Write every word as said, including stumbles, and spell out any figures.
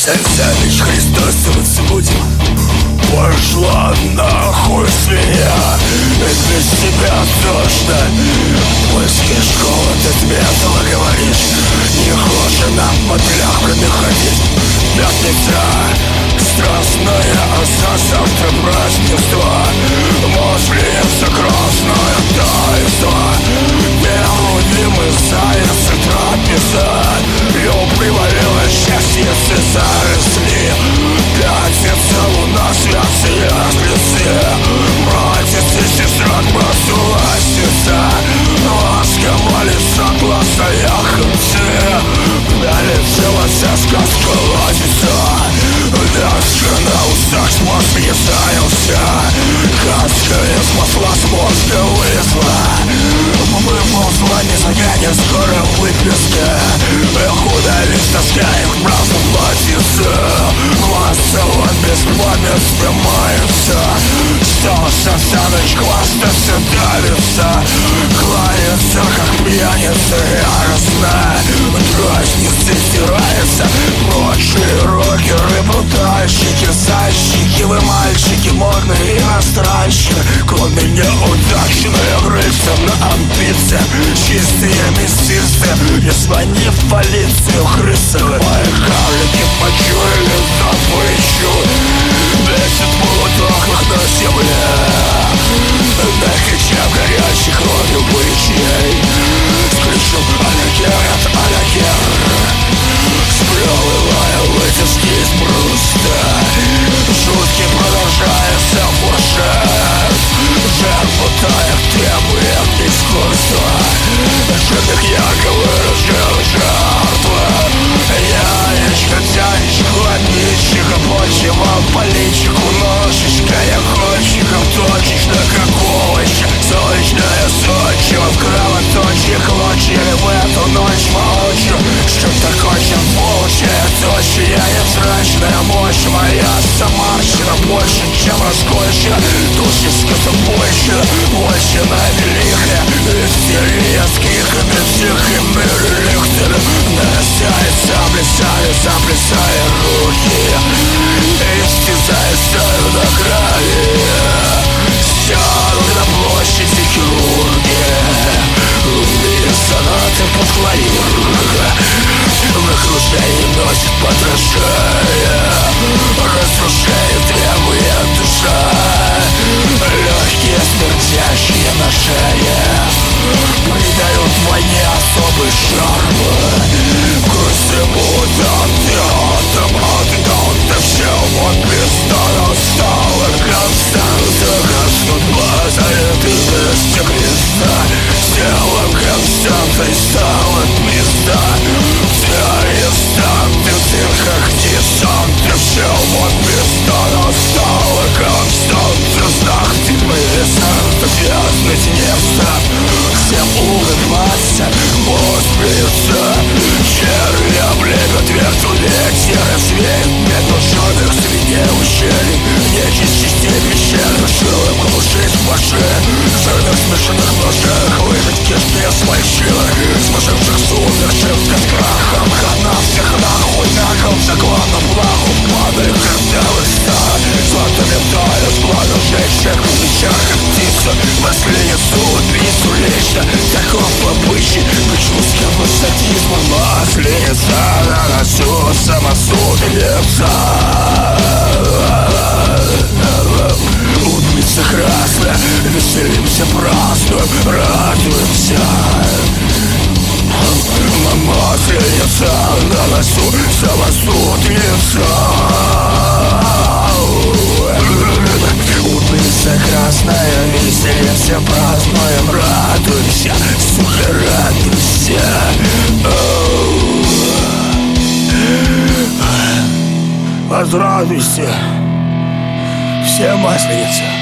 За лишь Христос будем. Пошла нахуй свинья, без тебя тошно. После школы ты светло говоришь, не хочешь нам под лямками ходить. Пятница страстная, а завтра празднество. Масленица красная таинство. Нерудимый заяц и трапеза. Ё привалило счастье, все заросли. Пятница, луна, святые блицы. Братец и сестра к братцу ластится. Ласка молится, глаза яхонцы. Налетела вся сказка ладится. Дальше на устах смог связался. Каска из масла с мозга вылезла. Выползла, не заглянет, скоро выписка. Худая тоскает к праздным платьице. Масса он без памятства мается. Остался за ночь, хвастаться давится. Кланяется, как пьяница яростно. Дразнится, стирается. Прочие рокеры, брутальщики, зайщики. Вы мальчики, модные иностранщики. Кроме неудачные рыльца на амбициях. Чистые мессисты, не звони в полицию, крысы. Мои карлики почуяли добычу. Бесит полудохлых на земле. Накачав горящих кровью бычьей. Скричу алягер от алягер. Сплёл и лаял вытяжки из бруста. Шутки продолжаются фуршет. Жертву тает требует искусства. Жирных ярко выражил жертва. Яичко, тянечку, обидчика. Почему политику ножичка. Я кончиком точечно, как овощи. Солнечное сочи, в кровоточие клочья. В эту ночь молчу. Что такое, чем получает точная невзрачная мощь. Моя самарщина больше, чем раскольщина. Душевска забойщина, вольщина великая. Истерия с криками тихими реликтором. Нарастает заплясали, заплясая руки. Истязается на крае. Стянут на площади хирурги. Лунные сонаты под клавир. В окружении носит подражая. Разрушает, требует душа. Легкие смертящие на шее. Придают войне особый шарм. Курсы мутанты, антидоты. Все вот пизда настала. Константы гаснут глаза. Ты вместе креста. Телом константой стала пизда. Все арестанты в цирках десанты. Все вот пизда настала. Константы знак тьмы десанта. Вязнуть не встав. Всем улыбаться, мост блица. Черви облепят вертолете. Развеют меднушеных свиней ущелий. Нечисть частей пещер. Шилом глушить в баше. Жирных смешанных ножах. Выжить кишки с мальчилок. Смешавших сумерших с крахом. Хана всех нахуй нахом. Заклан на плаху. Падали картелы стали. Злато летают в плану жечек. В плечах как птица. Масленицу, убийцу лично. Таков обычай. Бычуского садизма. Масленица на носу. Самосуд лепца. Убийца красная. Веселимся, празднуем, радуемся. Масленица на носу. Самосуд лепца. Убийца красная. Веселимся, празднуем, радуемся. Сука, радуйся. Возрадуйся. Все масленица.